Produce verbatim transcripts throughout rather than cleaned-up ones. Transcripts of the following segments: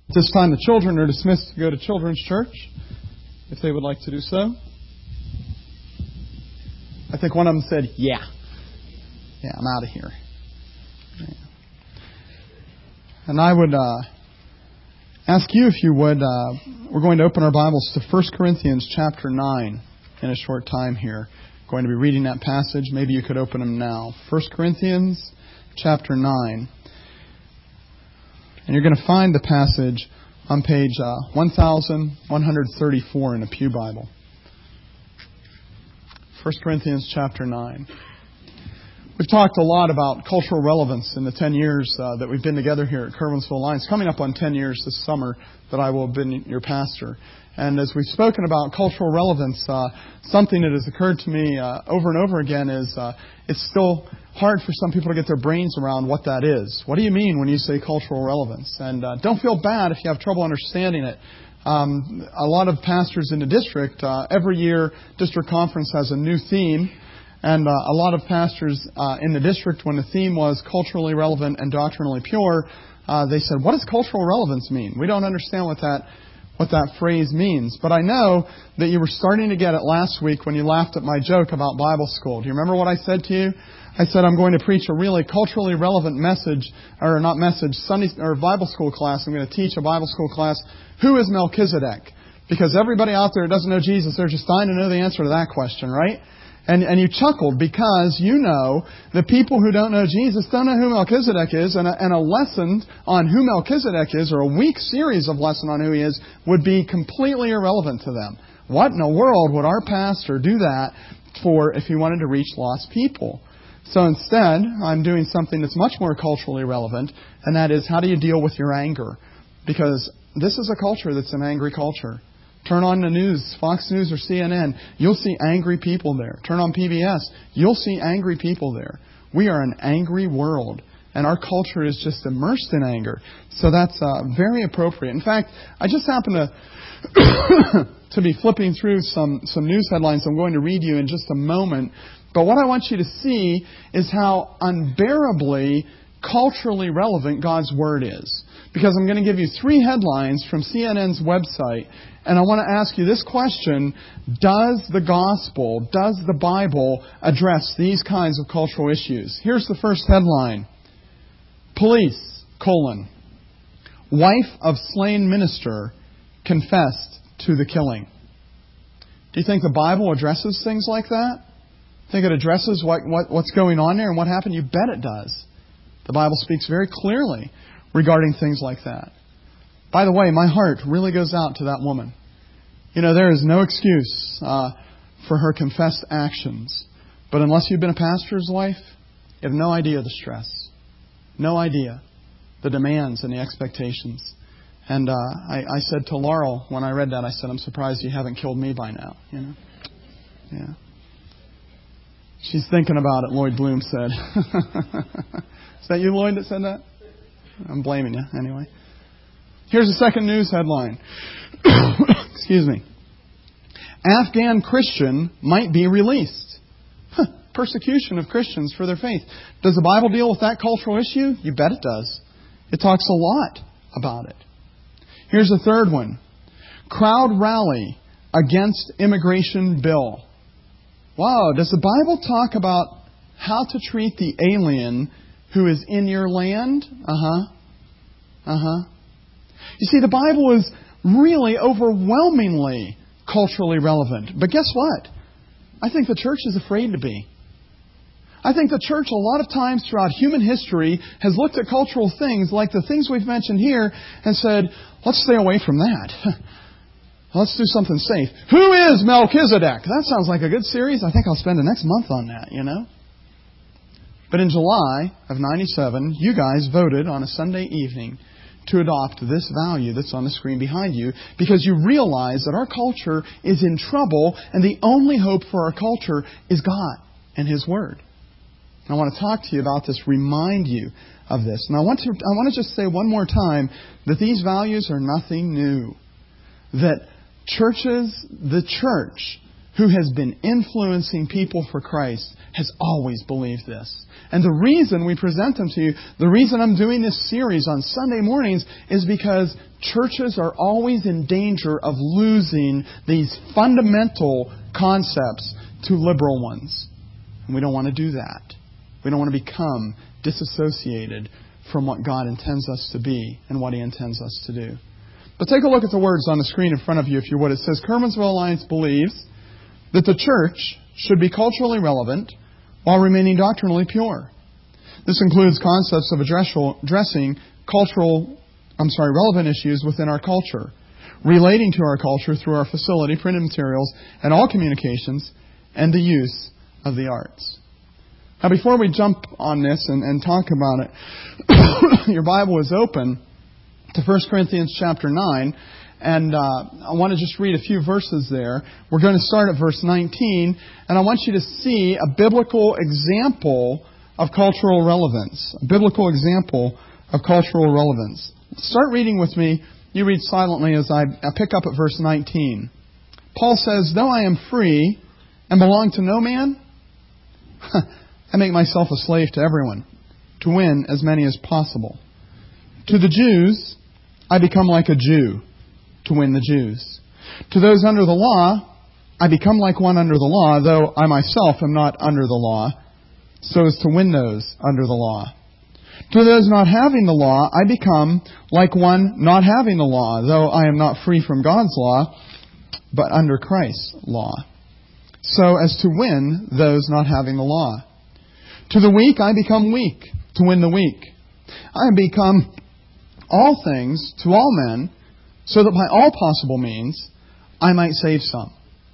At this time, the children are dismissed to go to Children's Church, if they would like to do so. I think one of them said, yeah. Yeah, I'm out of here. Yeah. And I would uh, ask you, if you would, uh, we're going to open our Bibles to First Corinthians chapter nine in a short time here. Going to be reading that passage. Maybe you could open them now. First Corinthians chapter nine. And you're going to find the passage on page uh, one thousand one hundred thirty-four in a Pew Bible. First Corinthians chapter nine. We've talked a lot about cultural relevance in the ten years uh, that we've been together here at Curwensville Alliance. Coming up on ten years this summer that I will have been your pastor. And as we've spoken about cultural relevance, uh, something that has occurred to me uh, over and over again is uh, it's still hard for some people to get their brains around what that is. What do you mean when you say cultural relevance? And uh, don't feel bad if you have trouble understanding it. Um, a lot of pastors in the district, uh, every year district conference has a new theme. And uh, a lot of pastors uh, in the district, when the theme was culturally relevant and doctrinally pure, uh, they said, what does cultural relevance mean? We don't understand what that what that phrase means. But I know that you were starting to get it last week when you laughed at my joke about Bible school. Do you remember what I said to you? I said I'm going to preach a really culturally relevant message, or not message, Sunday or Bible school class. I'm going to teach a Bible school class. Who is Melchizedek? Because everybody out there who doesn't know Jesus, they're just dying to know the answer to that question, right? And, and you chuckled because you know the people who don't know Jesus don't know who Melchizedek is, and a, and a lesson on who Melchizedek is, or a week series of lesson on who he is, would be completely irrelevant to them. What in the world would our pastor do that for if he wanted to reach lost people? So instead, I'm doing something that's much more culturally relevant, and that is, how do you deal with your anger? Because this is a culture that's an angry culture. Turn on the news, Fox News or C N N, you'll see angry people there. Turn on P B S, you'll see angry people there. We are an angry world, and our culture is just immersed in anger. So that's uh, very appropriate. In fact, I just happen to to be flipping through some, some news headlines I'm going to read you in just a moment. But what I want you to see is how unbearably culturally relevant God's Word is. Because I'm going to give you three headlines from C N N's website, and I want to ask you this question: does the gospel, does the Bible address these kinds of cultural issues? Here's the first headline. Police, colon, wife of slain minister confessed to the killing. Do you think the Bible addresses things like that? Think it addresses what, what what's going on there and what happened? You bet it does. The Bible speaks very clearly regarding things like that. By the way, my heart really goes out to that woman. You know, there is no excuse uh, for her confessed actions. But unless you've been a pastor's wife, you have no idea the stress. No idea the demands and the expectations. And uh, I, I said to Laurel when I read that, I said, I'm surprised you haven't killed me by now. You know? Yeah. She's thinking about it, Lloyd Bloom said. Is that you, Lloyd, that said that? I'm blaming you, anyway. Here's the second news headline. Excuse me. Afghan Christian might be released. Huh. Persecution of Christians for their faith. Does the Bible deal with that cultural issue? You bet it does. It talks a lot about it. Here's the third one. Crowd rally against immigration bill. Wow, does the Bible talk about how to treat the alien who is in your land? Uh-huh. Uh-huh. You see, the Bible is really overwhelmingly culturally relevant. But guess what? I think the church is afraid to be. I think the church a lot of times throughout human history has looked at cultural things like the things we've mentioned here and said, let's stay away from that. Let's do something safe. Who is Melchizedek? That sounds like a good series. I think I'll spend the next month on that, you know. But in July of ninety-seven, you guys voted on a Sunday evening to adopt this value that's on the screen behind you because you realize that our culture is in trouble and the only hope for our culture is God and His Word. And I want to talk to you about this, remind you of this. And I want to I want to just say one more time that these values are nothing new. That churches, the church, who has been influencing people for Christ, has always believed this. And the reason we present them to you, the reason I'm doing this series on Sunday mornings is because churches are always in danger of losing these fundamental concepts to liberal ones. And we don't want to do that. We don't want to become disassociated from what God intends us to be and what He intends us to do. But take a look at the words on the screen in front of you, if you would. It says, Kerwinsville Alliance believes that the church should be culturally relevant while remaining doctrinally pure. This includes concepts of addressing cultural, I'm sorry, relevant issues within our culture, relating to our culture through our facility, printed materials, and all communications, and the use of the arts. Now, before we jump on this and, and talk about it, your Bible is open to First Corinthians chapter nine, and uh, I want to just read a few verses there. We're going to start at verse nineteen, and I want you to see a biblical example of cultural relevance. A biblical example of cultural relevance. Start reading with me. You read silently as I, I pick up at verse nineteen. Paul says, though I am free and belong to no man, I make myself a slave to everyone, to win as many as possible. To the Jews, I become like a Jew, to win the Jews. To those under the law, I become like one under the law, though I myself am not under the law, so as to win those under the law. To those not having the law, I become like one not having the law, though I am not free from God's law, but under Christ's law, so as to win those not having the law. To the weak, I become weak, to win the weak. I become all things to all men, so that by all possible means, I might save some.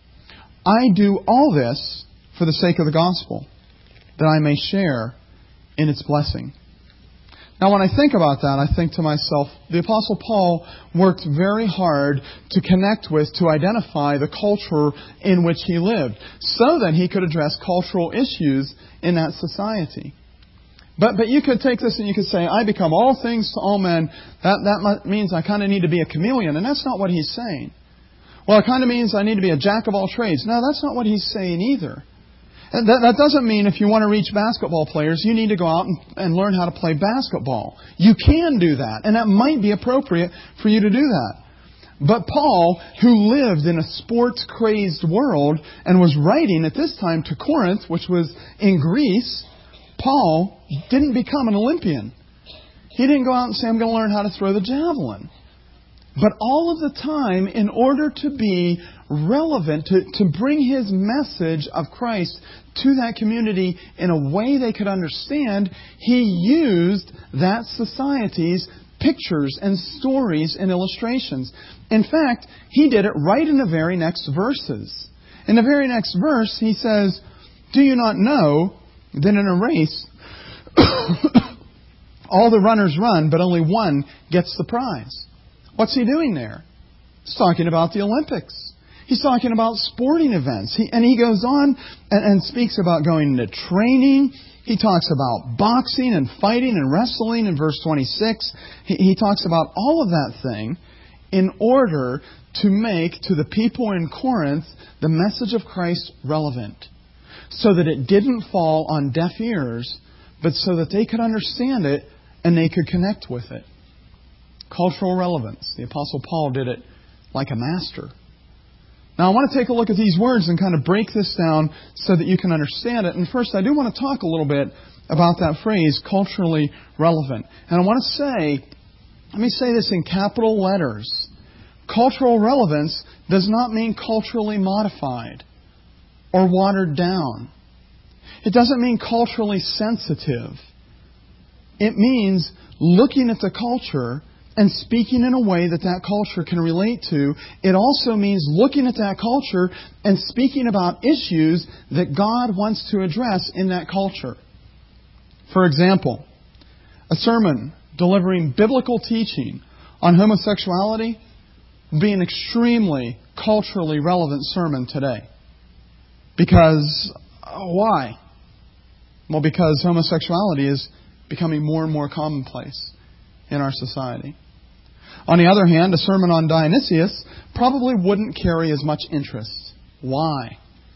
I do all this for the sake of the gospel, that I may share in its blessing. Now, when I think about that, I think to myself, the Apostle Paul worked very hard to connect with, to identify the culture in which he lived, so that he could address cultural issues in that society. But but you could take this and you could say, I become all things to all men. That, that means I kind of need to be a chameleon. And that's not what he's saying. Well, it kind of means I need to be a jack of all trades. No, that's not what he's saying either. And that, that doesn't mean if you want to reach basketball players, you need to go out and, and learn how to play basketball. You can do that, and that might be appropriate for you to do that. But Paul, who lived in a sports-crazed world and was writing at this time to Corinth, which was in Greece, Paul didn't become an Olympian. He didn't go out and say, I'm going to learn how to throw the javelin. But all of the time, in order to be relevant, to, to bring his message of Christ to that community in a way they could understand, he used that society's pictures and stories and illustrations. In fact, he did it right in the very next verses. In the very next verse, he says, do you not know that in a race, all the runners run, but only one gets the prize? What's he doing there? He's talking about the Olympics. He's talking about sporting events. He, and he goes on and, and speaks about going into training. He talks about boxing and fighting and wrestling in verse twenty-six. He, he talks about all of that thing in order to make to the people in Corinth the message of Christ relevant, so that it didn't fall on deaf ears, but so that they could understand it and they could connect with it. Cultural relevance. The Apostle Paul did it like a master. Now, I want to take a look at these words and kind of break this down so that you can understand it. And first, I do want to talk a little bit about that phrase, culturally relevant. And I want to say, let me say this in capital letters. Cultural relevance does not mean culturally modified or watered down. It doesn't mean culturally sensitive. It means looking at the culture and speaking in a way that that culture can relate to. It also means looking at that culture and speaking about issues that God wants to address in that culture. For example, a sermon delivering biblical teaching on homosexuality would be an extremely culturally relevant sermon today. Because, why? Well, because homosexuality is becoming more and more commonplace in our society. On the other hand, a sermon on Dionysius probably wouldn't carry as much interest. Why?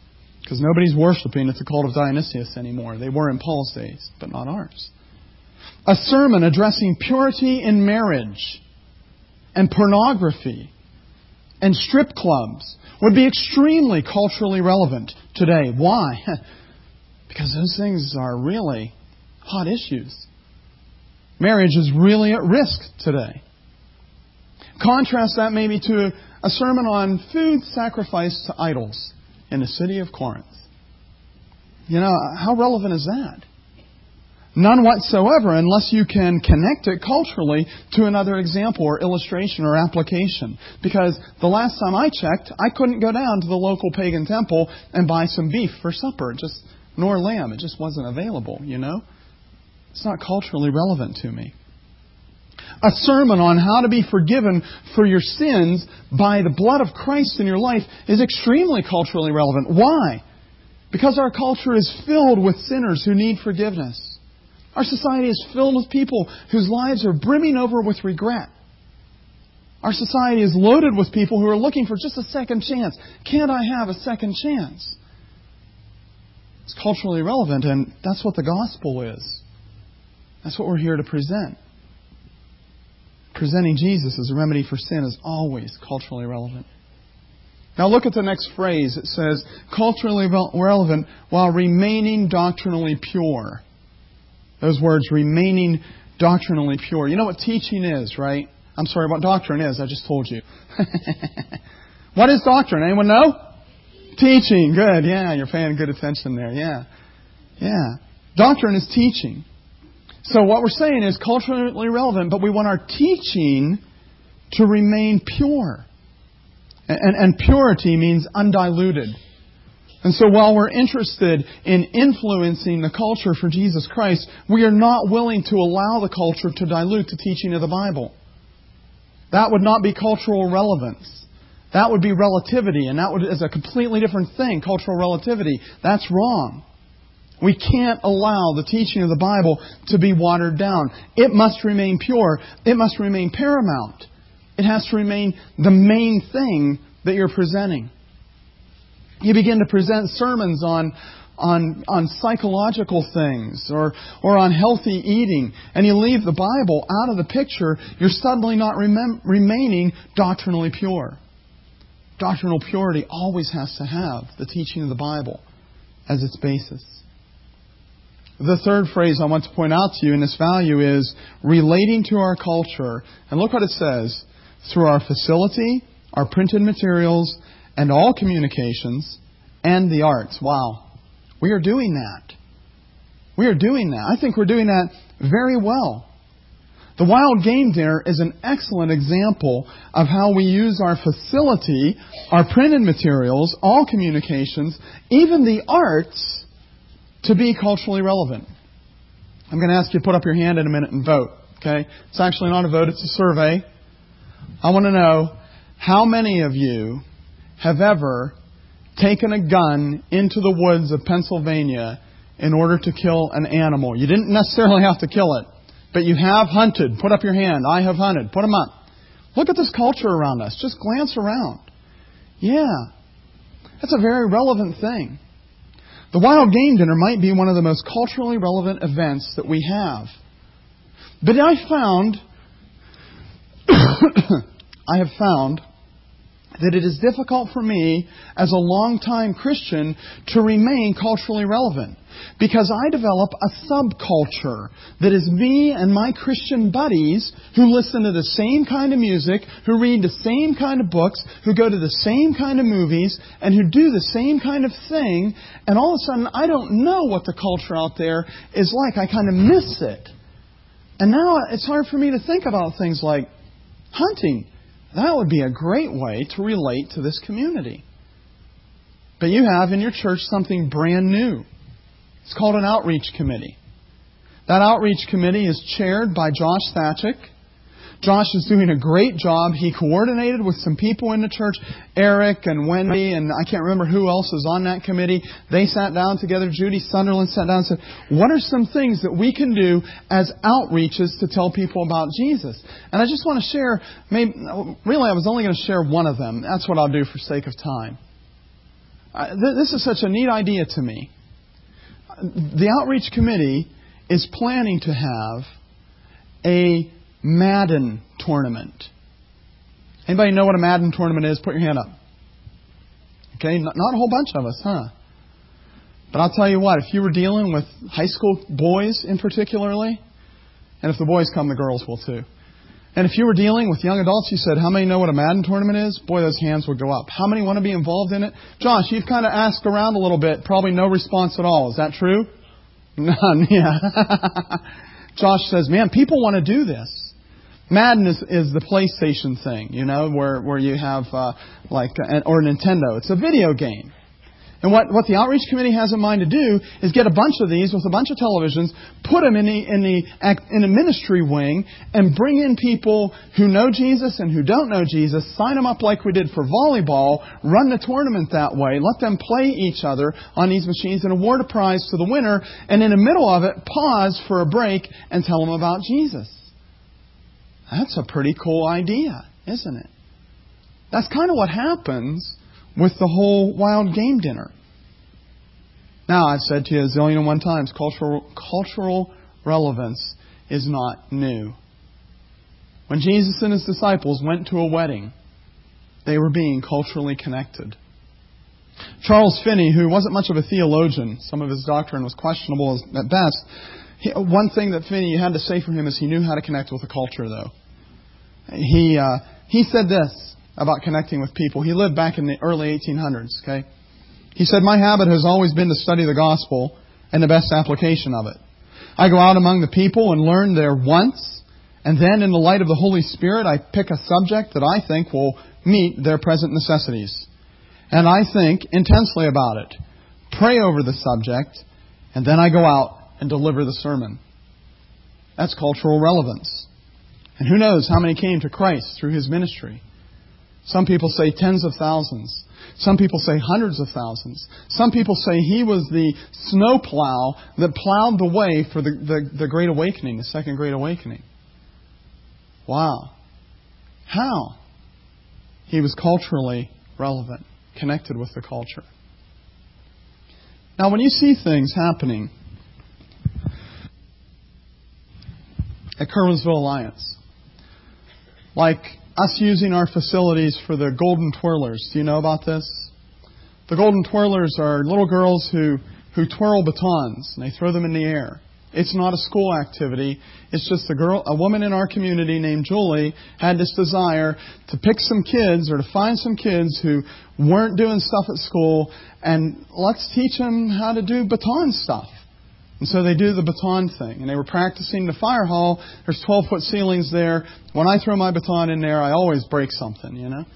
Because nobody's worshiping at the cult of Dionysius anymore. They were in Paul's days, but not ours. A sermon addressing purity in marriage and pornography and strip clubs would be extremely culturally relevant today. Why? Because those things are really hot issues. Marriage is really at risk today. Contrast that maybe to a sermon on food sacrificed to idols in the city of Corinth. You know, how relevant is that? None whatsoever unless you can connect it culturally to another example or illustration or application. Because the last time I checked, I couldn't go down to the local pagan temple and buy some beef for supper, just nor lamb. It just wasn't available, you know? It's not culturally relevant to me. A sermon on how to be forgiven for your sins by the blood of Christ in your life is extremely culturally relevant. Why? Because our culture is filled with sinners who need forgiveness. Our society is filled with people whose lives are brimming over with regret. Our society is loaded with people who are looking for just a second chance. Can't I have a second chance? It's culturally relevant, and that's what the gospel is. That's what we're here to present. Presenting Jesus as a remedy for sin is always culturally relevant. Now look at the next phrase. It says, culturally relevant while remaining doctrinally pure. Those words, remaining doctrinally pure. You know what teaching is, right? I'm sorry, what doctrine is. I just told you. What is doctrine? Anyone know? Teaching. Good. Yeah, you're paying good attention there. Yeah. Yeah. Doctrine is teaching. So what we're saying is culturally relevant, but we want our teaching to remain pure. And, and purity means undiluted. And so while we're interested in influencing the culture for Jesus Christ, we are not willing to allow the culture to dilute the teaching of the Bible. That would not be cultural relevance. That would be relativity, and that would, is a completely different thing, cultural relativity. That's wrong. We can't allow the teaching of the Bible to be watered down. It must remain pure. It must remain paramount. It has to remain the main thing that you're presenting. You begin to present sermons on, on, on psychological things or, or on healthy eating, and you leave the Bible out of the picture, you're suddenly not remem- remaining doctrinally pure. Doctrinal purity always has to have the teaching of the Bible as its basis. The third phrase I want to point out to you in this value is relating to our culture. And look what it says. Through our facility, our printed materials, and all communications, and the arts. Wow. We are doing that. We are doing that. I think we're doing that very well. The Wild Game Dinner is an excellent example of how we use our facility, our printed materials, all communications, even the arts, to be culturally relevant. I'm going to ask you to put up your hand in a minute and vote. Okay? It's actually not a vote, it's a survey. I want to know how many of you have ever taken a gun into the woods of Pennsylvania in order to kill an animal. You didn't necessarily have to kill it, but you have hunted. Put up your hand. I have hunted. Put them up. Look at this culture around us. Just glance around. Yeah. That's a very relevant thing. The Wild Game Dinner might be one of the most culturally relevant events that we have. But I found, I have found that it is difficult for me as a long-time Christian to remain culturally relevant. Because I develop a subculture that is me and my Christian buddies who listen to the same kind of music, who read the same kind of books, who go to the same kind of movies, and who do the same kind of thing. And all of a sudden, I don't know what the culture out there is like. I kind of miss it. And now it's hard for me to think about things like hunting. That would be a great way to relate to this community. But you have in your church something brand new. It's called an outreach committee. That outreach committee is chaired by Josh Thatchik. Josh is doing a great job. He coordinated with some people in the church, Eric and Wendy, and I can't remember who else is on that committee. They sat down together. Judy Sunderland sat down and said, what are some things that we can do as outreaches to tell people about Jesus? And I just want to share, maybe, really I was only going to share one of them. That's what I'll do for sake of time. Uh, th- this is such a neat idea to me. The Outreach Committee is planning to have a Madden tournament. Anybody know what a Madden tournament is? Put your hand up. Okay, not, not a whole bunch of us, huh? But I'll tell you what, if you were dealing with high school boys in particularly, and if the boys come, the girls will too. And if you were dealing with young adults, you said, how many know what a Madden tournament is? Boy, those hands would go up. How many want to be involved in it? Josh, you've kind of asked around a little bit. Probably no response at all. Is that true? None, yeah. Josh says, man, people want to do this. Madden is, is the PlayStation thing, you know, where, where you have uh, like, an, or Nintendo. It's a video game. And what, what the Outreach Committee has in mind to do is get a bunch of these with a bunch of televisions, put them in the, in the, in a ministry wing, and bring in people who know Jesus and who don't know Jesus, sign them up like we did for volleyball, run the tournament that way, let them play each other on these machines and award a prize to the winner, and in the middle of it, pause for a break and tell them about Jesus. That's a pretty cool idea, isn't it? That's kind of what happens with the whole wild game dinner. Now, I've said to you a zillion and one times, cultural, cultural relevance is not new. When Jesus and His disciples went to a wedding, they were being culturally connected. Charles Finney, who wasn't much of a theologian, some of his doctrine was questionable at best, he, one thing that Finney had to say for him is he knew how to connect with the culture, though. He, uh, he said this about connecting with people. He lived back in the early eighteen hundreds, okay? He said, my habit has always been to study the gospel and the best application of it. I go out among the people and learn their wants, and then in the light of the Holy Spirit, I pick a subject that I think will meet their present necessities. And I think intensely about it, pray over the subject, and then I go out and deliver the sermon. That's cultural relevance. And who knows how many came to Christ through His ministry. Some people say tens of thousands. Some people say hundreds of thousands. Some people say He was the snowplow that plowed the way for the, the, the Great Awakening, the Second Great Awakening. Wow. How? He was culturally relevant, connected with the culture. Now, when you see things happening at Kerwinsville Alliance, like us using our facilities for the Golden Twirlers. Do you know about this? The Golden Twirlers are little girls who, who twirl batons, and they throw them in the air. It's not a school activity. It's just a girl, a woman in our community named Julie had this desire to pick some kids or to find some kids who weren't doing stuff at school, and let's teach them how to do baton stuff. And so they do the baton thing. And they were practicing the fire hall. There's twelve-foot ceilings there. When I throw my baton in there, I always break something, you know.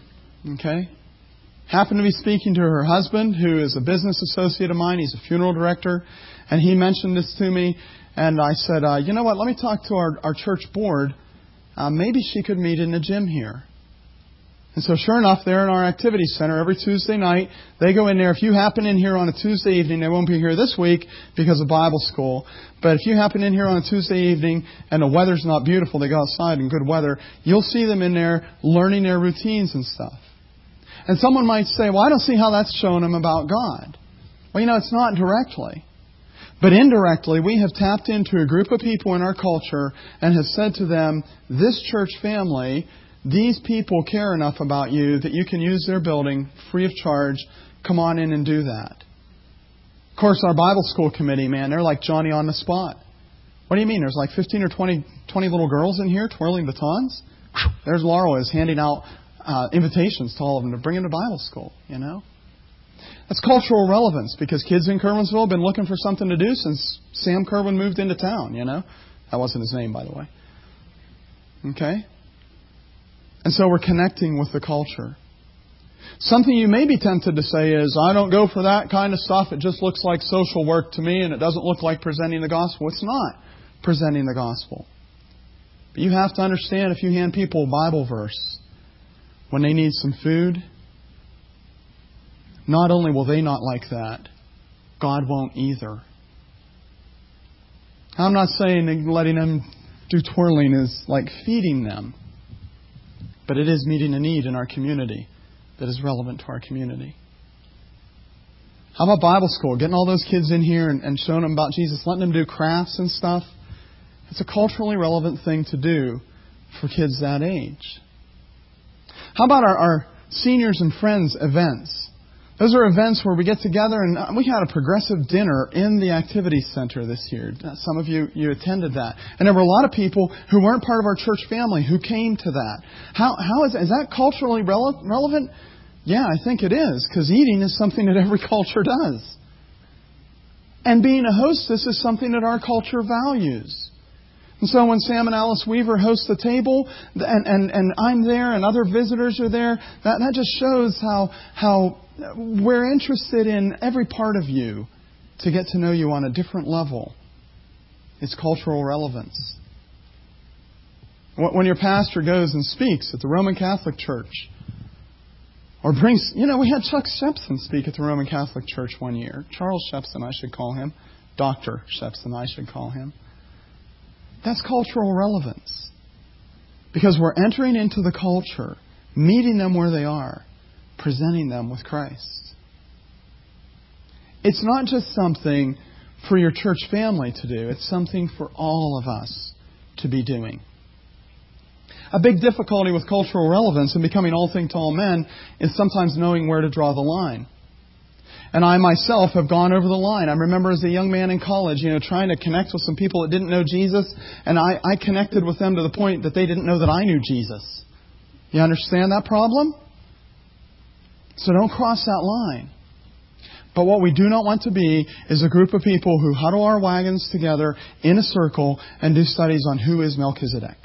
Okay? Happened to be speaking to her husband, who is a business associate of mine. He's a funeral director. And he mentioned this to me. And I said, uh, you know what, let me talk to our, our church board. Uh, maybe she could meet in the gym here. And so sure enough, they're in our activity center every Tuesday night. They go in there. If you happen in here on a Tuesday evening, they won't be here this week because of Bible school. But if you happen in here on a Tuesday evening and the weather's not beautiful, they go outside in good weather, you'll see them in there learning their routines and stuff. And someone might say, well, I don't see how that's showing them about God. Well, you know, it's not directly. But indirectly, we have tapped into a group of people in our culture and have said to them, this church family, these people care enough about you that you can use their building free of charge. Come on in and do that. Of course, our Bible school committee, man, they're like Johnny on the spot. What do you mean? There's like fifteen or twenty, twenty little girls in here twirling batons? There's Laurel is handing out uh, invitations to all of them to bring them to Bible school, you know. That's cultural relevance because kids in Kerwinsville have been looking for something to do since Sam Kerwin moved into town, you know. That wasn't his name, by the way. Okay? And so we're connecting with the culture. Something you may be tempted to say is, I don't go for that kind of stuff. It just looks like social work to me and it doesn't look like presenting the gospel. It's not presenting the gospel. But you have to understand if you hand people a Bible verse when they need some food, not only will they not like that, God won't either. I'm not saying letting them do twirling is like feeding them. But it is meeting a need in our community that is relevant to our community. How about Bible school? Getting all those kids in here and, and showing them about Jesus, letting them do crafts and stuff. It's a culturally relevant thing to do for kids that age. How about our, our seniors and friends events? Those are events where we get together, and we had a progressive dinner in the activity center this year. Some of you, you attended that. And there were a lot of people who weren't part of our church family who came to that. How, how is, is that culturally rele- relevant? Yeah, I think it is, because eating is something that every culture does. And being a hostess is something that our culture values. And so when Sam and Alice Weaver host the table, and, and, and I'm there and other visitors are there, that, that just shows how, how we're interested in every part of you to get to know you on a different level. It's cultural relevance. When your pastor goes and speaks at the Roman Catholic Church, or brings, you know, we had Chuck Shepson speak at the Roman Catholic Church one year. Charles Shepson, I should call him. Doctor Shepson, I should call him. That's cultural relevance. Because we're entering into the culture, meeting them where they are, presenting them with Christ. It's not just something for your church family to do. It's something for all of us to be doing. A big difficulty with cultural relevance and becoming all thing to all men is sometimes knowing where to draw the line. And I myself have gone over the line. I remember as a young man in college, you know, trying to connect with some people that didn't know Jesus, and I, I connected with them to the point that they didn't know that I knew Jesus. You understand that problem? So don't cross that line. But what we do not want to be is a group of people who huddle our wagons together in a circle and do studies on who is Melchizedek.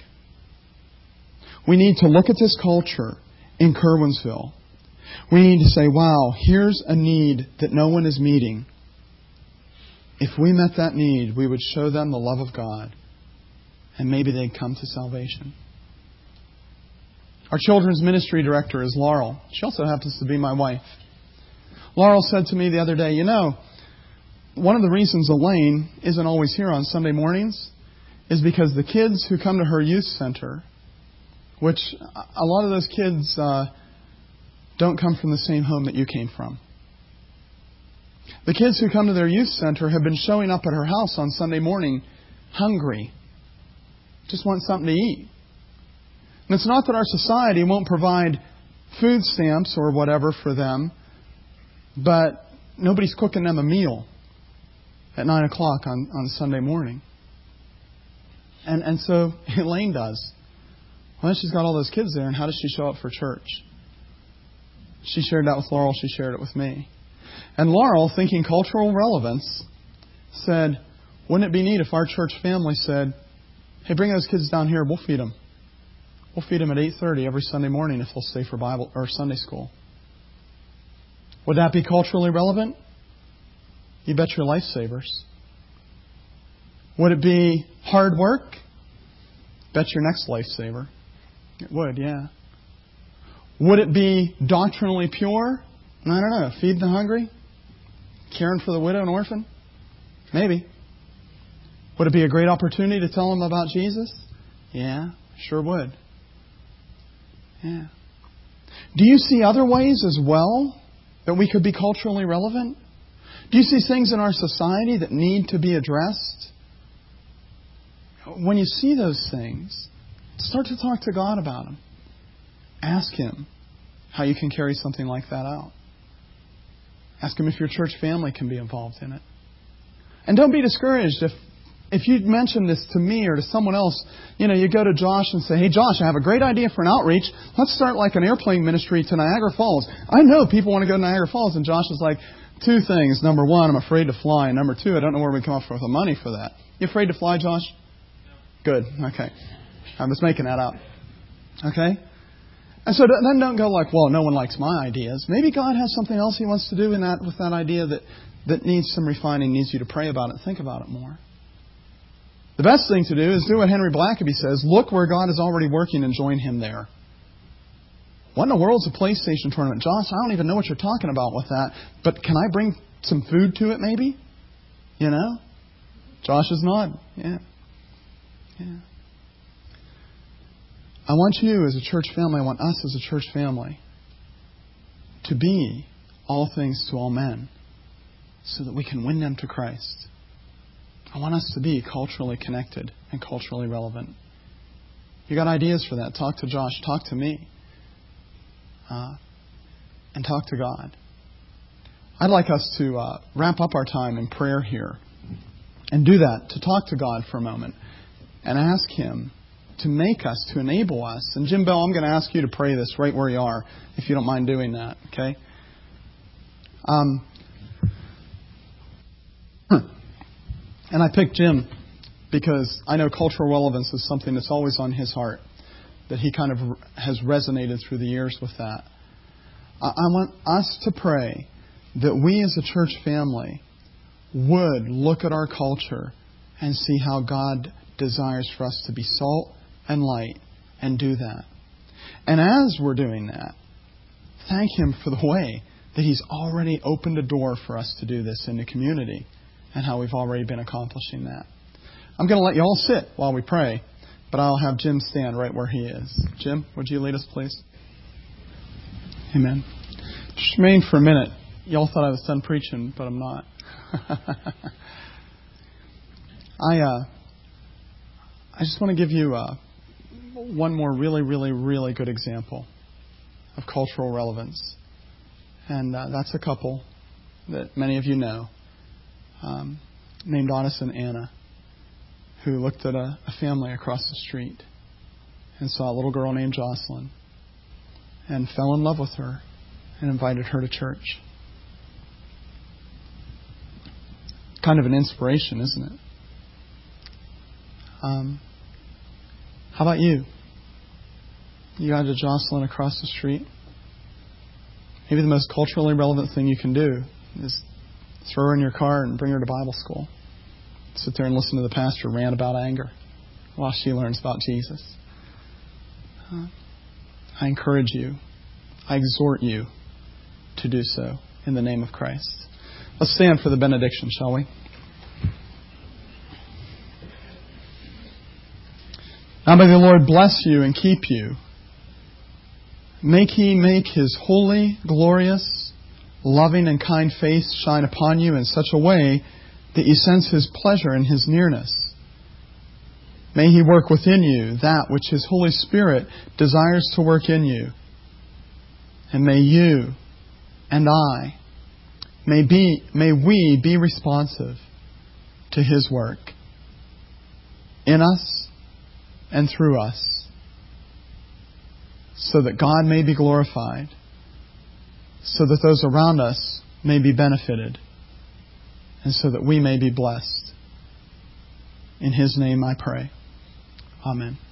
We need to look at this culture in Curwensville. We need to say, wow, here's a need that no one is meeting. If we met that need, we would show them the love of God. And maybe they'd come to salvation. Our children's ministry director is Laurel. She also happens to be my wife. Laurel said to me the other day, you know, one of the reasons Elaine isn't always here on Sunday mornings is because the kids who come to her youth center, which a lot of those kids uh, don't come from the same home that you came from. The kids who come to their youth center have been showing up at her house on Sunday morning hungry. Just want something to eat. And it's not that our society won't provide food stamps or whatever for them, but nobody's cooking them a meal at nine o'clock on, on Sunday morning. And and so Elaine does. Well, then she's got all those kids there, and how does she show up for church? She shared that with Laurel. She shared it with me. And Laurel, thinking cultural relevance, said, wouldn't it be neat if our church family said, hey, bring those kids down here. We'll feed them. We'll feed them at eight thirty every Sunday morning if they'll stay for Bible or Sunday school. Would that be culturally relevant? You bet your lifesavers. Would it be hard work? Bet your next lifesaver. It would, yeah. Would it be doctrinally pure? I don't know. Feed the hungry? Caring for the widow and orphan? Maybe. Would it be a great opportunity to tell them about Jesus? Yeah, sure would. Yeah. Do you see other ways as well that we could be culturally relevant? Do you see things in our society that need to be addressed? When you see those things, start to talk to God about them. Ask Him how you can carry something like that out. Ask Him if your church family can be involved in it. And don't be discouraged if if you mention this to me or to someone else. You know, you go to Josh and say, hey, Josh, I have a great idea for an outreach. Let's start like an airplane ministry to Niagara Falls. I know people want to go to Niagara Falls. And Josh is like, two things. Number one, I'm afraid to fly. And number two, I don't know where we come up with the money for that. You afraid to fly, Josh? Good. Okay. I'm just making that up. Okay? And so then don't go like, well, no one likes my ideas. Maybe God has something else He wants to do in that with that idea that, that needs some refining, needs you to pray about it, think about it more. The best thing to do is do what Henry Blackaby says. Look where God is already working and join Him there. What in the world's a PlayStation tournament? Josh, I don't even know what you're talking about with that. But can I bring some food to it maybe? You know? Josh is nodding. Yeah. Yeah. I want you as a church family, I want us as a church family to be all things to all men. so that we can win them to Christ. I want us to be culturally connected and culturally relevant. You got ideas for that? Talk to Josh. Talk to me. Uh, and talk to God. I'd like us to uh, wrap up our time in prayer here and do that, to talk to God for a moment and ask Him to make us, to enable us. And Jim Bell, I'm going to ask you to pray this right where you are, if you don't mind doing that, okay? Um, and I picked Jim because I know cultural relevance is something that's always on his heart, that he kind of has resonated through the years with that. I, I want us to pray that we as a church family would look at our culture and see how God desires for us to be salt and light and do that. And as we're doing that, thank Him for the way that He's already opened a door for us to do this in the community and how we've already been accomplishing that. I'm going to let you all sit while we pray, but I'll have Jim stand right where he is. Jim, would you lead us, please? Amen. Just remain for a minute. Y'all thought I was done preaching, but I'm not. I uh, I just want to give you uh, one more really, really, really good example of cultural relevance. And uh, that's a couple that many of you know, um, named Otis and Anna, who looked at a, a family across the street and saw a little girl named Jocelyn and fell in love with her and invited her to church. Kind of an inspiration, isn't it? Um, how about you? You got a Jocelyn across the street? Maybe the most culturally relevant thing you can do is throw her in your car and bring her to Bible school. Sit there and listen to the pastor rant about anger while she learns about Jesus. Uh, I encourage you, I exhort you to do so in the name of Christ. Let's stand for the benediction, shall we? Now may the Lord bless you and keep you. Make He make His holy, glorious, loving and kind face shine upon you in such a way that you sense His pleasure and His nearness. May He work within you that which His Holy Spirit desires to work in you. And may you and I, may, be, may we be responsive to His work in us and through us, so that God may be glorified, so that those around us may be benefited, and so that we may be blessed. In His name I pray. Amen.